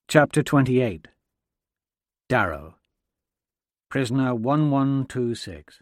Chapter 28. Darrow. Prisoner 1126.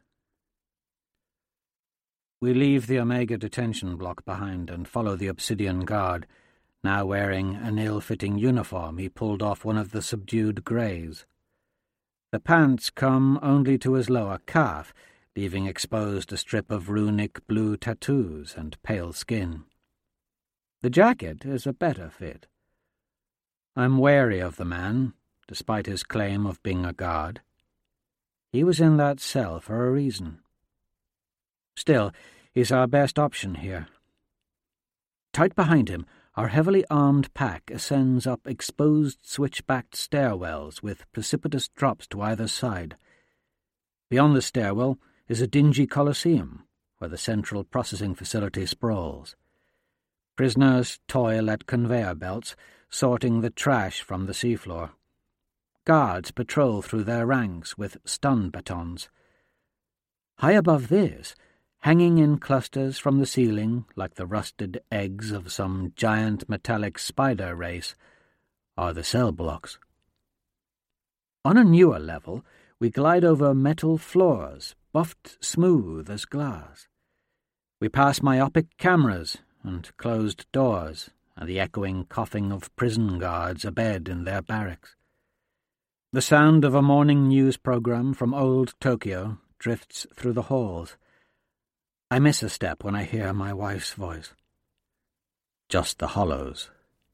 We leave the Omega detention block behind and follow the Obsidian guard, now wearing an ill-fitting uniform he pulled off one of the subdued greys. The pants come only to his lower calf, leaving exposed a strip of runic blue tattoos and pale skin. The jacket is a better fit. I'm wary of the man, despite his claim of being a guard. He was in that cell for a reason. Still, he's our best option here. Tight behind him, our heavily armed pack ascends up exposed switch-backed stairwells with precipitous drops to either side. Beyond the stairwell is a dingy coliseum, where the central processing facility sprawls. Prisoners toil at conveyor belts, sorting the trash from the seafloor. Guards patrol through their ranks with stun batons. High above this, hanging in clusters from the ceiling like the rusted eggs of some giant metallic spider race, are the cell blocks. On a newer level, we glide over metal floors, buffed smooth as glass. We pass myopic cameras and closed doors, and the echoing coughing of prison guards abed in their barracks. The sound of a morning news program from old Tokyo drifts through the halls. I miss a step when I hear my wife's voice. Just the hollows.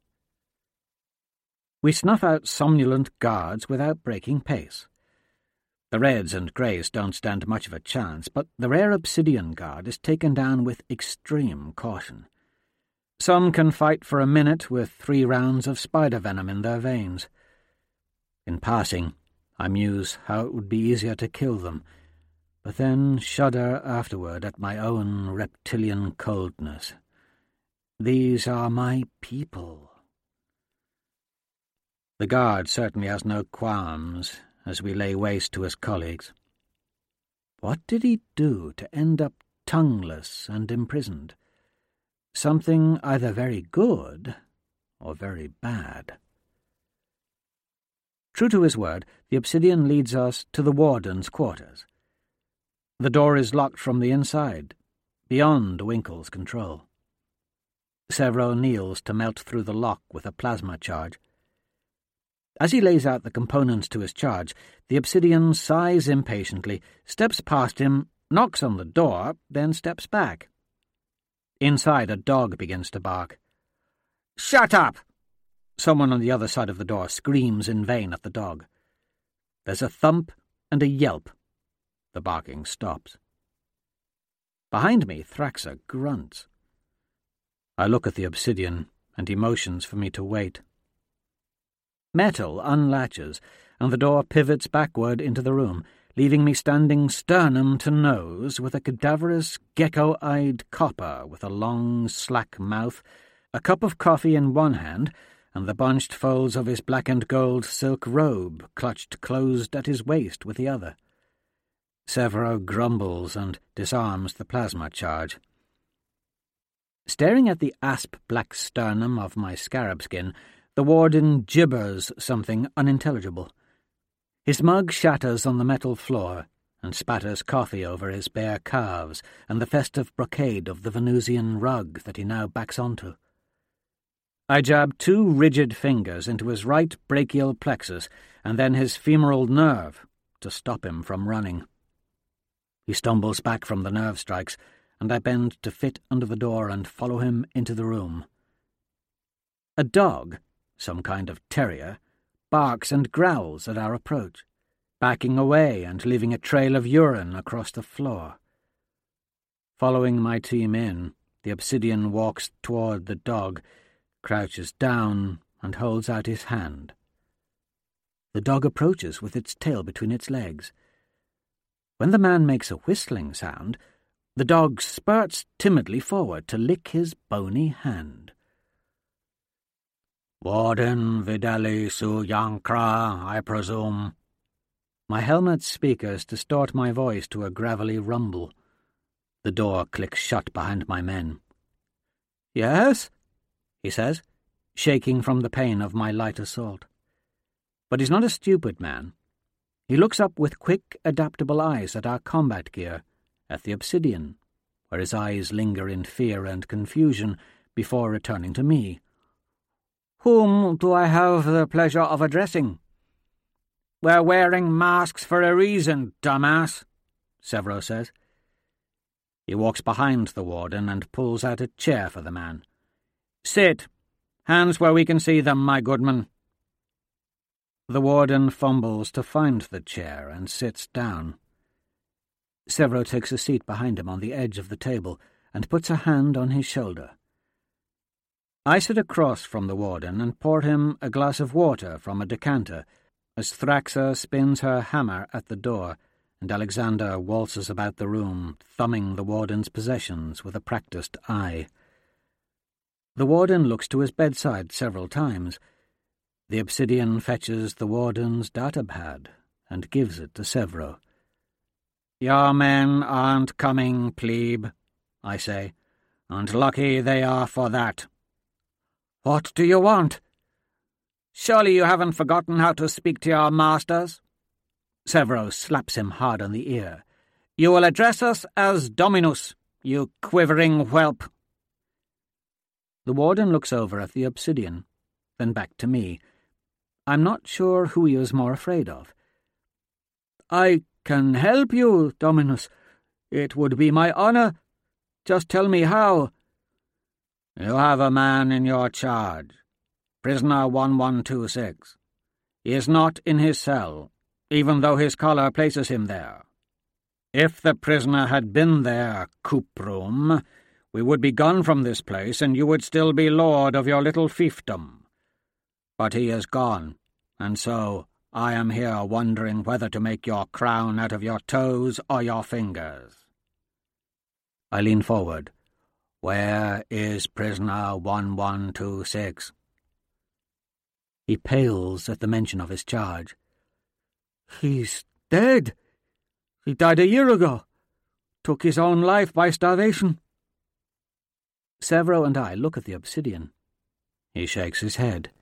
We snuff out somnolent guards without breaking pace. The Reds and Greys don't stand much of a chance, but the rare Obsidian guard is taken down with extreme caution. Some can fight for a minute with 3 rounds of spider venom in their veins. In passing, I muse how it would be easier to kill them, but then shudder afterward at my own reptilian coldness. These are my people. The guard certainly has no qualms as we lay waste to his colleagues. What did he do to end up tongueless and imprisoned? Something either very good or very bad. True to his word, the Obsidian leads us to the warden's quarters. The door is locked from the inside, beyond Winkle's control. Severo kneels to melt through the lock with a plasma charge. As he lays out the components to his charge, the Obsidian sighs impatiently, steps past him, knocks on the door, then steps back. Inside, a dog begins to bark. "Shut up!" Someone on the other side of the door screams in vain at the dog. There's a thump and a yelp. The barking stops. Behind me, Thraxa grunts. I look at the Obsidian, and he motions for me to wait. Metal unlatches, and the door pivots backward into the room, leaving me standing sternum to nose with a cadaverous, gecko-eyed copper with a long, slack mouth, a cup of coffee in one hand, and the bunched folds of his black-and-gold silk robe clutched closed at his waist with the other. Severo grumbles and disarms the plasma charge. Staring at the asp-black sternum of my scarab skin, the warden gibbers something unintelligible. His mug shatters on the metal floor and spatters coffee over his bare calves and the festive brocade of the Venusian rug that he now backs onto. I jab 2 rigid fingers into his right brachial plexus and then his femoral nerve to stop him from running. He stumbles back from the nerve strikes, and I bend to fit under the door and follow him into the room. A dog, some kind of terrier, barks and growls at our approach, backing away and leaving a trail of urine across the floor. Following my team in, the Obsidian walks toward the dog, crouches down, and holds out his hand. The dog approaches with its tail between its legs. When the man makes a whistling sound, the dog spurts timidly forward to lick his bony hand. "Warden Vidali Su Yankra, I presume." My helmet's speakers distort my voice to a gravelly rumble. The door clicks shut behind my men. "Yes?" he says, shaking from the pain of my light assault. But he's not a stupid man. He looks up with quick, adaptable eyes at our combat gear, at the obsidian, where his eyes linger in fear and confusion before returning to me. "Whom do I have the pleasure of addressing?" "We're wearing masks for a reason, dumbass," Severo says. He walks behind the warden and pulls out a chair for the man. "Sit. Hands where we can see them, my goodman." The warden fumbles to find the chair and sits down. Severo takes a seat behind him on the edge of the table and puts a hand on his shoulder. I sit across from the warden and pour him a glass of water from a decanter as Thraxa spins her hammer at the door and Alexander waltzes about the room, thumbing the warden's possessions with a practised eye. The warden looks to his bedside several times. The obsidian fetches the warden's datapad and gives it to Severo. "Your men aren't coming, plebe," I say, "and lucky they are for that." "What do you want?" "Surely you haven't forgotten how to speak to your masters?" Severo slaps him hard on the ear. "You will address us as Dominus, you quivering whelp." The warden looks over at the obsidian, then back to me. I'm not sure who he is more afraid of. "I can help you, Dominus. It would be my honor. Just tell me how." "You have a man in your charge, prisoner 1126. He is not in his cell, even though his collar places him there. If the prisoner had been there, Cuprum, we would be gone from this place and you would still be lord of your little fiefdom. But he is gone, and so I am here wondering whether to make your crown out of your toes or your fingers." I lean forward. "Where is prisoner 1126? He pales at the mention of his charge. "He's dead. He died a year ago. Took his own life by starvation." Severo and I look at the obsidian. He shakes his head.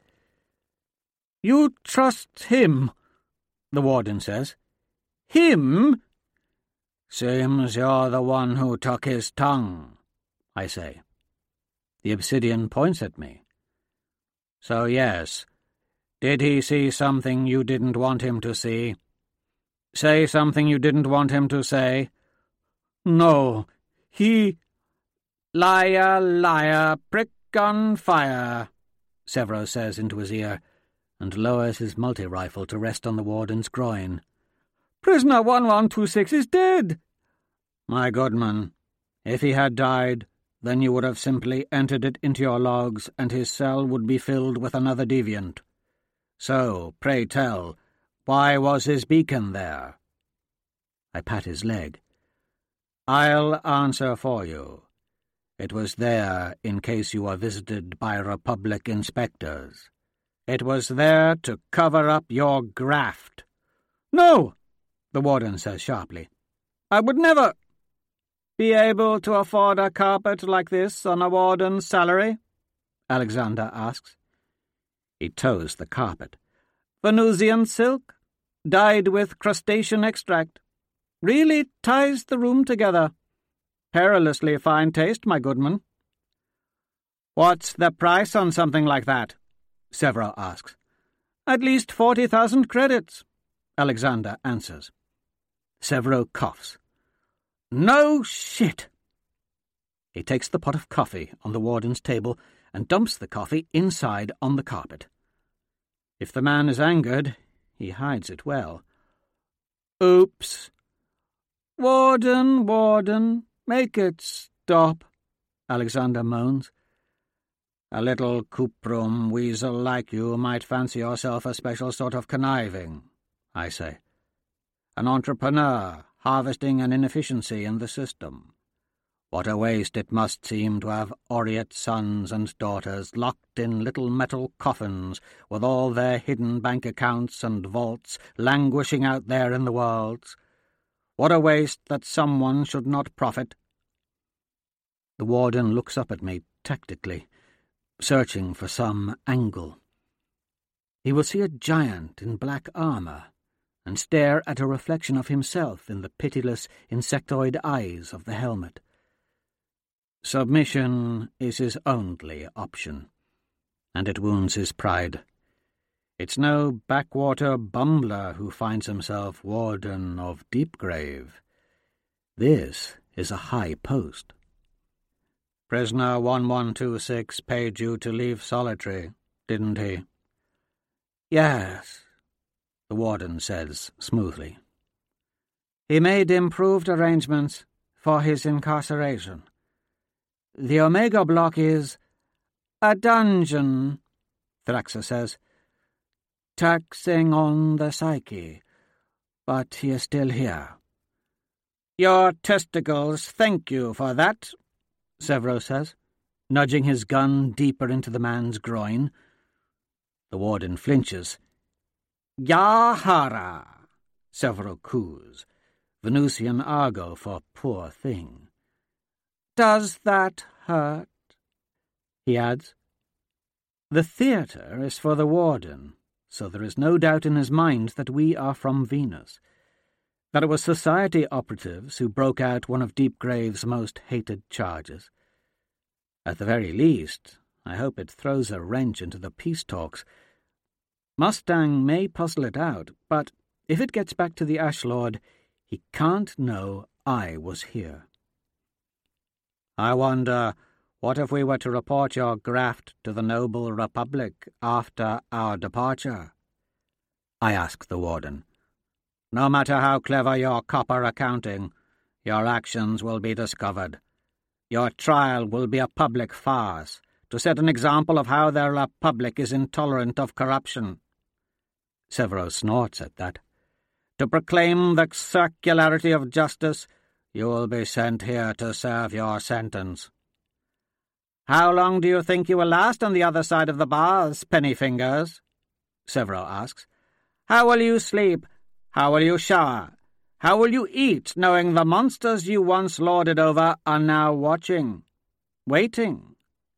"You trust him," the warden says. "Him?" "Seems you're the one who took his tongue," I say. The obsidian points at me. "So yes, did he see something you didn't want him to see? Say something you didn't want him to say?" "No, he—" "Liar, liar, prick on fire," Severo says into his ear, and lowers his multi-rifle to rest on the warden's groin. "Prisoner 1126 is dead." "My goodman, if he had died, then you would have simply entered it into your logs, and his cell would be filled with another deviant. So, pray tell, why was his beacon there?" I pat his leg. "I'll answer for you. It was there in case you were visited by Republic inspectors. It was there to cover up your graft." "No," the warden says sharply. "I would never—" "Be able to afford a carpet like this on a warden's salary?" Alexander asks. He toes the carpet. "Venusian silk, dyed with crustacean extract. Really ties the room together. Perilously fine taste, my goodman." "What's the price on something like that?" Severo asks. "At least 40,000 credits," Alexander answers. Severo coughs. "No shit!" He takes the pot of coffee on the warden's table and dumps the coffee inside on the carpet. If the man is angered, he hides it well. "Oops. Warden, make it stop," Alexander moans. "A little cuprum weasel like you might fancy yourself a special sort of conniving," I say. "An entrepreneur harvesting an inefficiency in the system. What a waste it must seem to have aureate sons and daughters locked in little metal coffins with all their hidden bank accounts and vaults languishing out there in the world. What a waste that someone should not profit." The warden looks up at me tactically, searching for some angle. he will see a giant in black armour and stare at a reflection of himself in the pitiless insectoid eyes of the helmet. Submission is his only option, and it wounds his pride. It's no backwater bumbler who finds himself warden of Deepgrave. This is a high post. Prisoner 1126 paid you to leave Solitary, didn't he? Yes, the warden says smoothly. He made improved arrangements for his incarceration. The Omega Block is a dungeon, Thraxa says, taxing on the psyche, but he is still here. Your testicles thank you for that, Severo says, nudging his gun deeper into the man's groin. The warden flinches. Yahara, Severo coos, Venusian argot for poor thing. Does that hurt? He adds. The theatre is for the warden, so there is no doubt in his mind that we are from Venus, that it was society operatives who broke out one of Deepgrave's most hated charges. At the very least, I hope it throws a wrench into the peace talks. Mustang may puzzle it out, but if it gets back to the Ash Lord, he can't know I was here. I wonder, what if we were to report your graft to the noble Republic after our departure? I asked the warden. No matter how clever your copper accounting, your actions will be discovered. Your trial will be a public farce, to set an example of how the Republic is intolerant of corruption. Severo snorts at that. To proclaim the circularity of justice, you will be sent here to serve your sentence. How long do you think you will last on the other side of the bars, Pennyfingers? Severo asks. How will you sleep? How will you shower? How will you eat, knowing the monsters you once lorded over are now watching, waiting?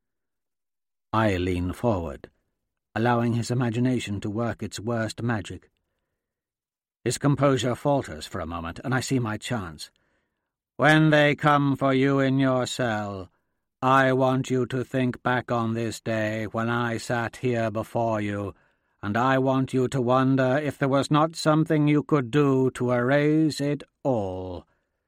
I lean forward, allowing his imagination to work its worst magic. His composure falters for a moment, and I see my chance. When they come for you in your cell, I want you to think back on this day when I sat here before you, and I want you to wonder if there was not something you could do to erase it all.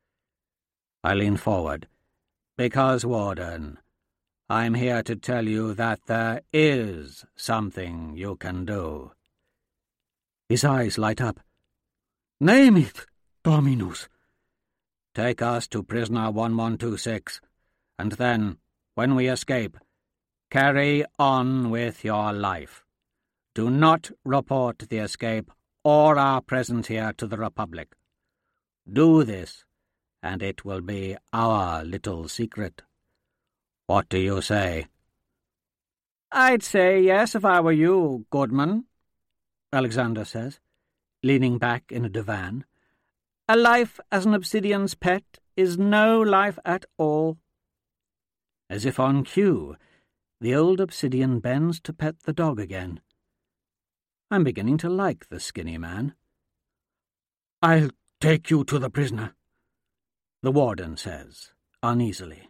I lean forward, because, Warden, I'm here to tell you that there is something you can do. His eyes light up. Name it, Dominus. Take us to prisoner 1126, and then, when we escape, carry on with your life. Do not report the escape or our presence here to the Republic. Do this, and it will be our little secret. What do you say? I'd say yes if I were you, Goodman, Alexander says, leaning back in a divan. A life as an obsidian's pet is no life at all. As if on cue, the old obsidian bends to pet the dog again. I'm beginning to like the skinny man. I'll take you to the prisoner, the warden says, uneasily.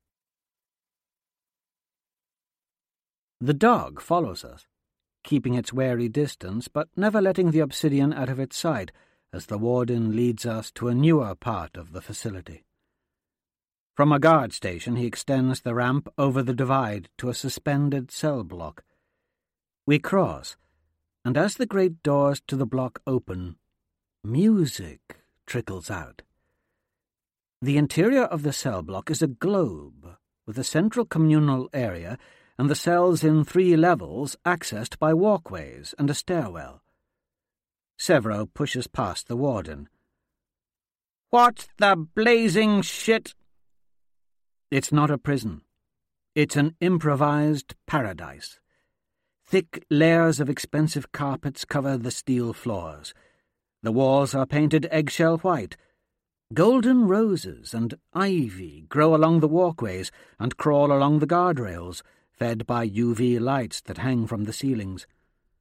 The dog follows us, keeping its wary distance, but never letting the obsidian out of its sight, as the warden leads us to a newer part of the facility. From a guard station he extends the ramp over the divide to a suspended cell block. We cross, and as the great doors to the block open, music trickles out. The interior of the cell block is a globe, with a central communal area and the cells in 3 levels accessed by walkways and a stairwell. Severo pushes past the warden. What the blazing shit? It's not a prison. It's an improvised paradise. Thick layers of expensive carpets cover the steel floors. The walls are painted eggshell white. Golden roses and ivy grow along the walkways and crawl along the guardrails, fed by UV lights that hang from the ceilings.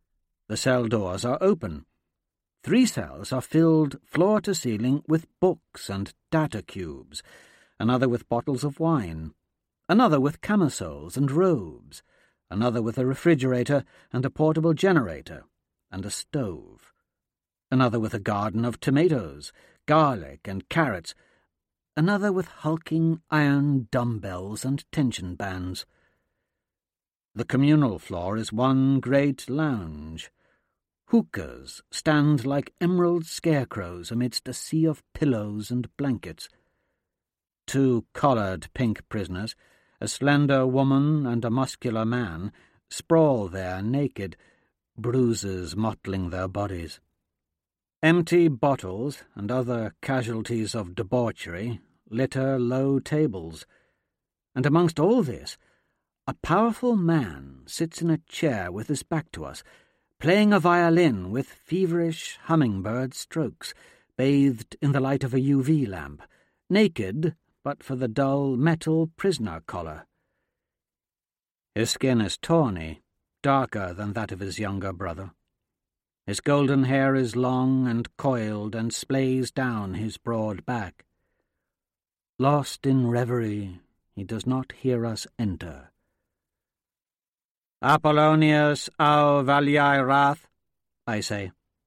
The cell doors are open. 3 cells are filled floor to ceiling with books and data cubes, another with bottles of wine, another with camisoles and robes, another with a refrigerator and a portable generator and a stove, another with a garden of tomatoes, garlic and carrots, another with hulking iron dumbbells and tension bands. The communal floor is one great lounge. Hookahs stand like emerald scarecrows amidst a sea of pillows and blankets. 2 collared pink prisoners, a slender woman and a muscular man, sprawl there naked, bruises mottling their bodies. Empty bottles and other casualties of debauchery litter low tables, and amongst all this, a powerful man sits in a chair with his back to us, playing a violin with feverish hummingbird strokes, bathed in the light of a UV lamp, naked but for the dull metal prisoner collar. His skin is tawny, darker than that of his younger brother. His golden hair is long and coiled and splays down his broad back. Lost in reverie, he does not hear us enter. "Apollonius au Valiae Rath," I say.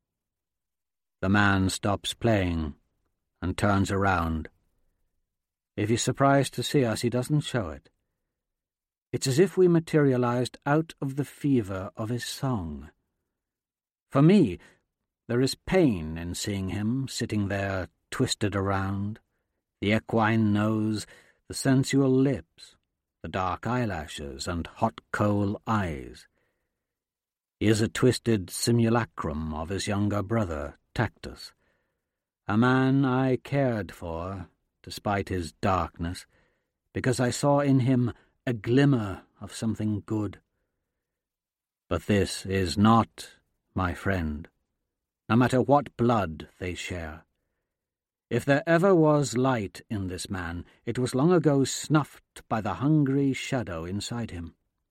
The man stops playing and turns around. If he's surprised to see us, he doesn't show it. It's as if we materialized out of the fever of his song. For me, there is pain in seeing him sitting there twisted around, the equine nose, the sensual lips, the dark eyelashes and hot coal eyes. He is a twisted simulacrum of his younger brother, Tactus, a man I cared for, despite his darkness, because I saw in him a glimmer of something good. But this is not my friend, no matter what blood they share. If there ever was light in this man, it was long ago snuffed by the hungry shadow inside him.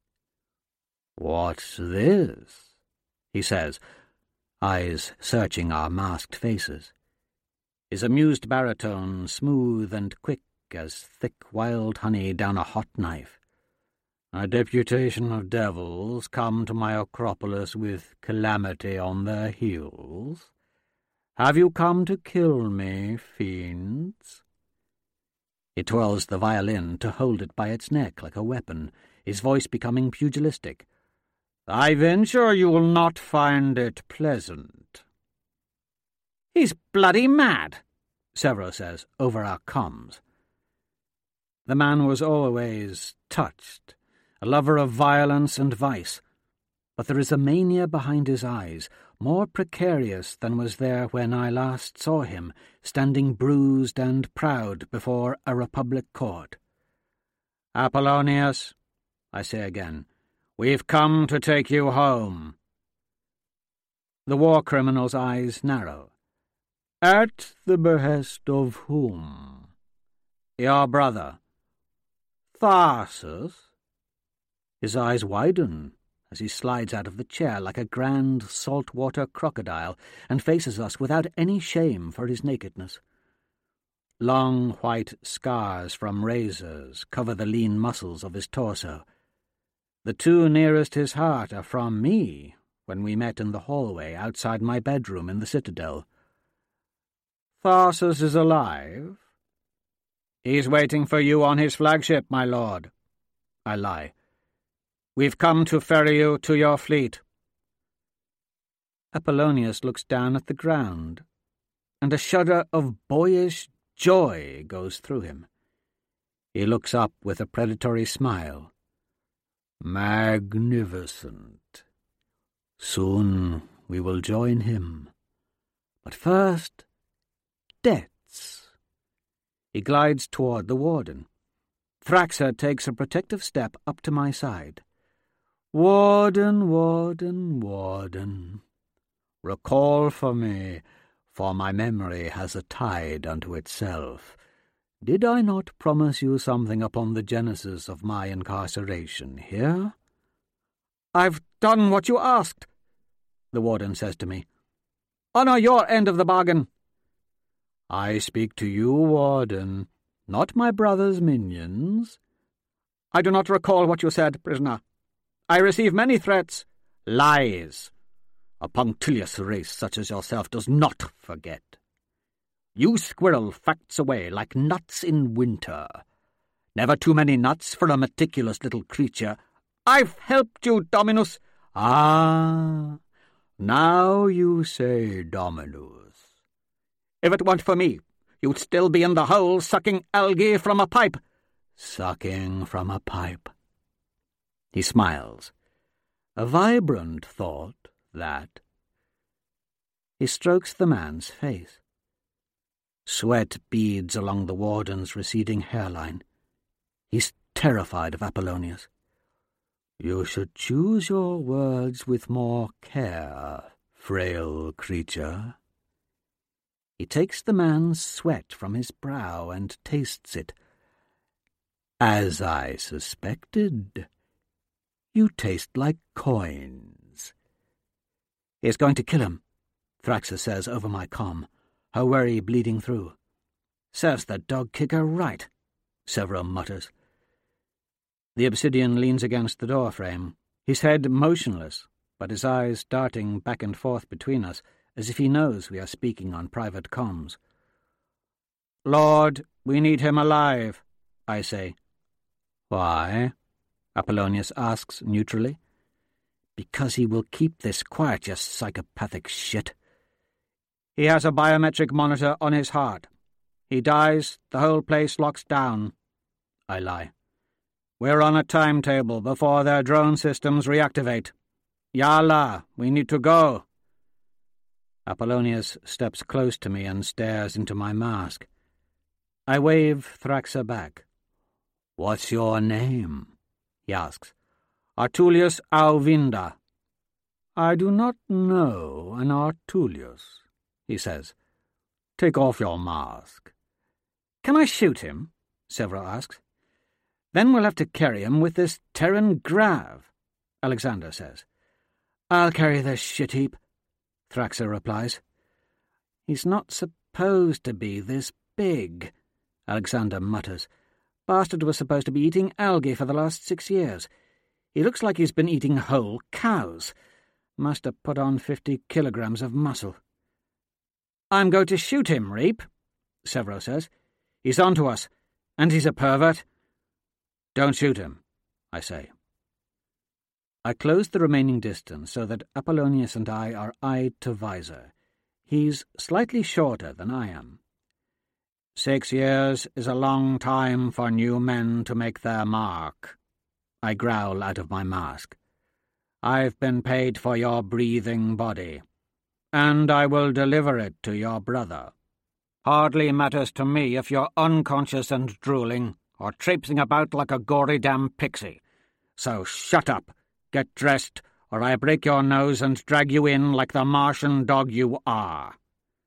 "What's this?" he says, eyes searching our masked faces. His amused baritone smooth and quick as thick wild honey down a hot knife. "A deputation of devils come to my Acropolis with calamity on their heels? Have you come to kill me, fiends?" He twirls the violin to hold it by its neck like a weapon, his voice becoming pugilistic. "I venture you will not find it pleasant." "He's bloody mad," Severo says, over our comms. The man was always touched, a lover of violence and vice, but there is a mania behind his eyes, more precarious than was there when I last saw him, standing bruised and proud before a republic court. "Apollonius," I say again, "we've come to take you home." The war criminal's eyes narrow. "At the behest of whom?" "Your brother." "Tharsus?" His eyes widen as he slides out of the chair like a grand saltwater crocodile and faces us without any shame for his nakedness. Long white scars from razors cover the lean muscles of his torso. The 2 nearest his heart are from me when we met in the hallway outside my bedroom in the Citadel. "Tharsus is alive?" "He's waiting for you on his flagship, my lord." I lie. "We've come to ferry you to your fleet." Apollonius looks down at the ground, and a shudder of boyish joy goes through him. He looks up with a predatory smile. "Magnificent. Soon we will join him. But first, debts." He glides toward the warden. Thraxa takes a protective step up to my side. "Warden, warden, warden, recall for me, for my memory has a tide unto itself. Did I not promise you something upon the genesis of my incarceration here?" "I've done what you asked." the warden says to me. "Honour your end of the bargain." "I speak to you, warden, not my brother's minions." "I do not recall what you said, prisoner. I receive many threats." "Lies. A punctilious race such as yourself does not forget. You squirrel facts away like nuts in winter. Never too many nuts for a meticulous little creature." "I've helped you, Dominus." "Ah, now you say Dominus." "If it weren't for me, you'd still be in the hole sucking algae from a pipe." "Sucking from a pipe." He smiles. A vibrant thought, that. He strokes the man's face. Sweat beads along the warden's receding hairline. He's terrified of Apollonius. "You should choose your words with more care, frail creature." He takes the man's sweat from his brow and tastes it. "As I suspected. You taste like coins." "He's going to kill him," Thraxa says over my comm, her worry bleeding through. "Serves the dog-kicker right," Severo mutters. The Obsidian leans against the door frame, his head motionless, but his eyes darting back and forth between us, as if he knows we are speaking on private comms. "Lord, we need him alive," I say. "Why?" Apollonius asks neutrally. "Because he will keep this quiet, you psychopathic shit." "He has a biometric monitor on his heart. He dies, the whole place locks down," I lie. "We're on a timetable before their drone systems reactivate. Yalla, we need to go." Apollonius steps close to me and stares into my mask. I wave Thraxa back. "What's your name?" he asks. "Artulius Auvinda." "I do not know an Artulius," he says. "Take off your mask." "Can I shoot him?" Severo asks. "Then we'll have to carry him with this Terran grav," Alexander says. "I'll carry this shit heap," Thraxa replies. "He's not supposed to be this big," Alexander mutters. "Bastard was supposed to be eating algae for the last 6 years. He looks like he's been eating whole cows. Must have put on 50 kilograms of muscle." "I'm going to shoot him, Reap," Severo says. "He's on to us, and he's a pervert." "Don't shoot him," I say. I close the remaining distance so that Apollonius and I are eye to visor. He's slightly shorter than I am. 6 years is a long time for new men to make their mark, I growl out of my mask. "I've been paid for your breathing body, and I will deliver it to your brother. Hardly matters to me if you're unconscious and drooling, or traipsing about like a gory damn pixie. So shut up, get dressed, or I break your nose and drag you in like the Martian dog you are."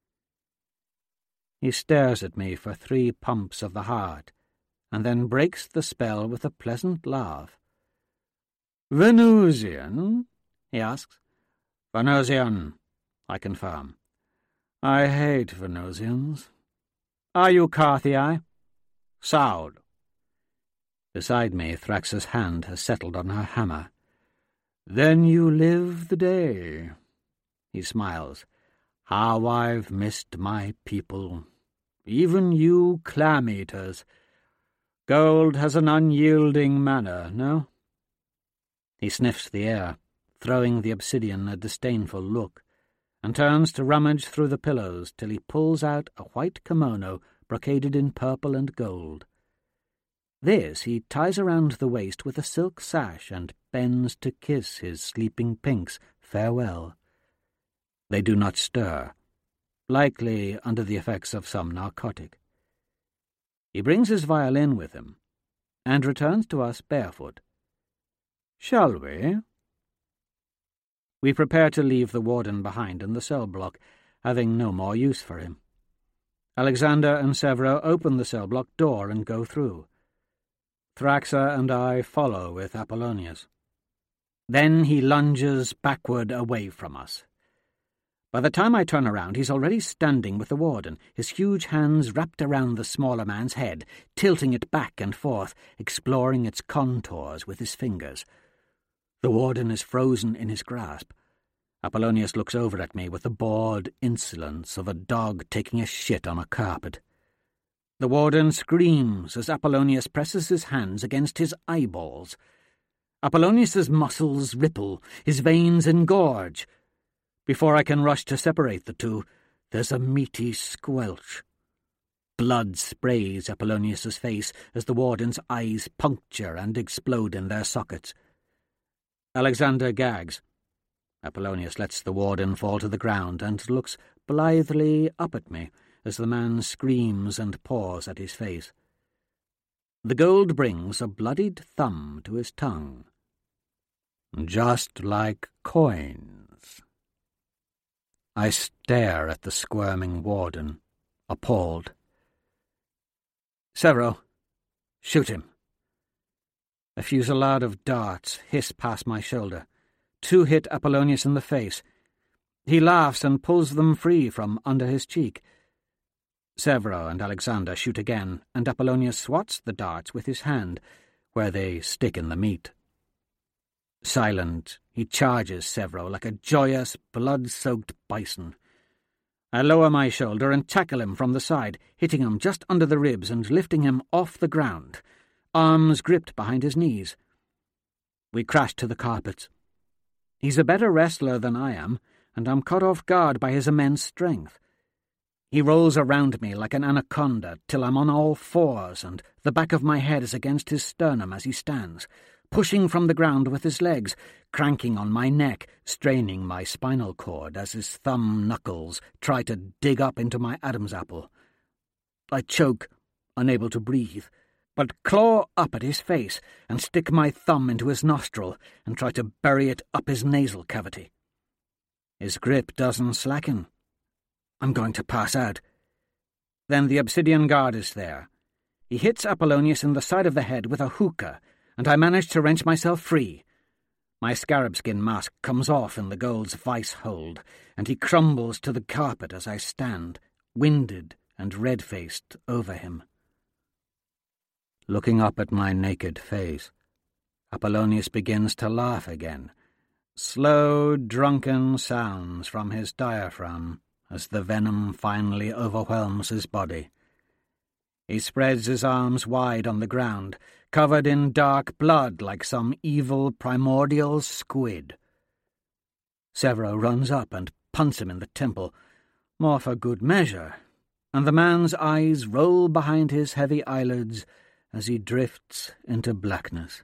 He stares at me for 3 pumps of the heart, and then breaks the spell with a pleasant laugh. "Venusian?" he asks. "Venusian," I confirm. I hate Venusians. "Are you Carthii?" "Saud." Beside me, Thraxa's hand has settled on her hammer. "Then you live the day." He smiles. "How I've missed my people. Even you clam-eaters. Gold has an unyielding manner, no?" He sniffs the air, throwing the Obsidian a disdainful look, and turns to rummage through the pillows till he pulls out a white kimono brocaded in purple and gold. This he ties around the waist with a silk sash and bends to kiss his sleeping pinks farewell. They do not stir, likely under the effects of some narcotic. He brings his violin with him, and returns to us barefoot. "Shall we?" We prepare to leave the warden behind in the cell block, having no more use for him. Alexander and Severo open the cell block door and go through. Thraxa and I follow with Apollonius. Then he lunges backward away from us, By the time I turn around, he's already standing with the warden, his huge hands wrapped around the smaller man's head, tilting it back and forth, exploring its contours with his fingers. The warden is frozen in his grasp. Apollonius looks over at me with the bored insolence of a dog taking a shit on a carpet. The warden screams as Apollonius presses his hands against his eyeballs. Apollonius's muscles ripple, his veins engorge. Before I can rush to separate the two, there's a meaty squelch. Blood sprays Apollonius's face as the warden's eyes puncture and explode in their sockets. Alexander gags. Apollonius lets the warden fall to the ground and looks blithely up at me as the man screams and paws at his face. The gold brings a bloodied thumb to his tongue. Just like coins. I stare at the squirming warden, appalled. Severo, shoot him. A fusillade of darts hiss past my shoulder. 2 hit Apollonius in the face. He laughs and pulls them free from under his cheek. Severo and Alexander shoot again, and Apollonius swats the darts with his hand, where they stick in the meat. Silent, he charges Severo like a joyous, blood-soaked bison. I lower my shoulder and tackle him from the side, hitting him just under the ribs and lifting him off the ground, arms gripped behind his knees. We crash to the carpets. He's a better wrestler than I am, and I'm caught off guard by his immense strength. He rolls around me like an anaconda till I'm on all fours, and the back of my head is against his sternum as he stands, pushing from the ground with his legs, cranking on my neck, straining my spinal cord as his thumb knuckles try to dig up into my Adam's apple. I choke, unable to breathe, but claw up at his face and stick my thumb into his nostril and try to bury it up his nasal cavity. His grip doesn't slacken. I'm going to pass out. Then the Obsidian Guard is there. He hits Apollonius in the side of the head with a hookah, and I manage to wrench myself free. My scarab-skin mask comes off in the gold's vice hold, and he crumbles to the carpet as I stand, winded and red-faced, over him. Looking up at my naked face, Apollonius begins to laugh again, slow, drunken sounds from his diaphragm as the venom finally overwhelms his body. He spreads his arms wide on the ground, covered in dark blood like some evil primordial squid. Severo runs up and punts him in the temple, more for good measure, and the man's eyes roll behind his heavy eyelids as he drifts into blackness.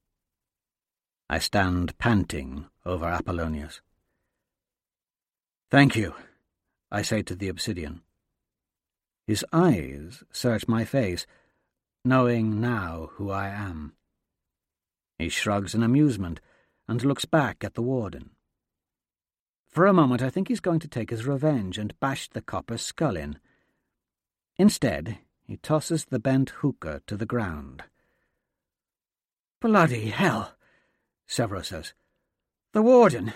I stand panting over Apollonius. "Thank you," I say to the Obsidian. His eyes search my face, knowing now who I am. He shrugs in amusement and looks back at the warden. For a moment I think he's going to take his revenge and bash the copper's skull in. Instead, he tosses the bent hookah to the ground. "Bloody hell," Severo says. "The warden."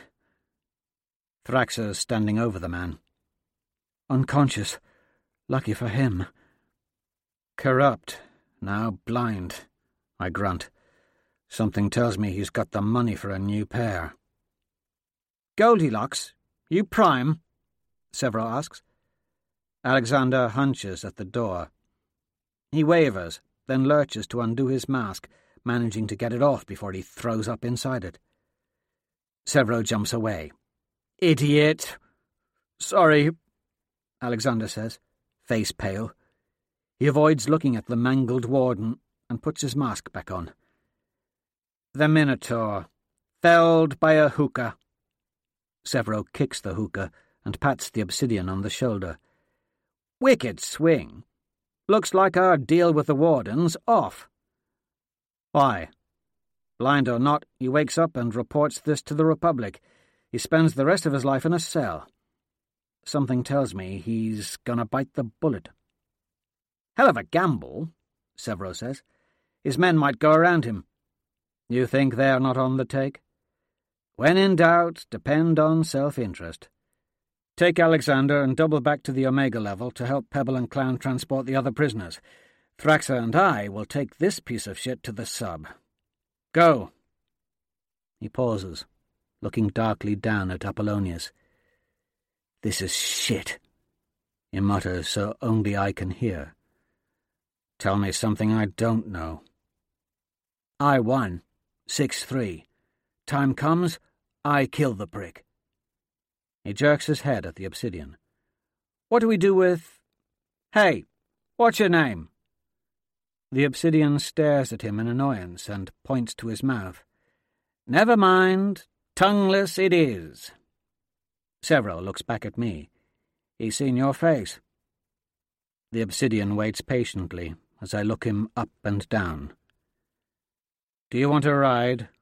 Thraxa's standing over the man. "Unconscious. Lucky for him." "Corrupt. Now blind," I grunt. Something tells me he's got the money for a new pair. "Goldilocks, you prime?" Severo asks. Alexander hunches at the door. He wavers, then lurches to undo his mask, managing to get it off before he throws up inside it. Severo jumps away. "Idiot!" "Sorry," Alexander says, face pale. He avoids looking at the mangled warden and puts his mask back on. "The Minotaur, felled by a hookah." Severo kicks the hookah and pats the Obsidian on the shoulder. "Wicked swing. Looks like our deal with the warden's off." "Why?" "Blind or not, he wakes up and reports this to the Republic. He spends the rest of his life in a cell. Something tells me he's gonna bite the bullet." "Hell of a gamble," Severo says. "His men might go around him." "You think they're not on the take?" "When in doubt, depend on self-interest." Take Alexander and double back to the Omega level to help Pebble and Clown transport the other prisoners. Thraxa and I will take this piece of shit to the sub. Go!" He pauses, looking darkly down at Apollonius. "This is shit," he mutters so only I can hear. "Tell me something I don't know." "I won. 6-3. Time comes, I kill the prick." He jerks his head at the Obsidian. "What do we do with... Hey, what's your name?" The Obsidian stares at him in annoyance and points to his mouth. "Never mind. Tongueless it is." Severo looks back at me. "He's seen your face." The Obsidian waits patiently as I look him up and down. "Do you want a ride?"